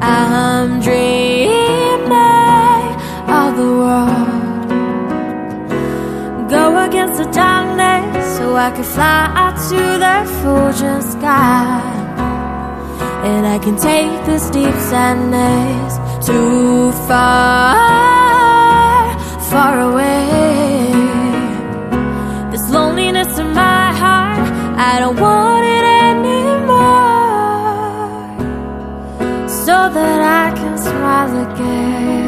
I'm dreaming of the world. Go against the darkness so I can fly out to the Fuji sky. And I can take this deep sadness too far, far away. This loneliness in my heart, I don't want it anymore, so that I can smile again.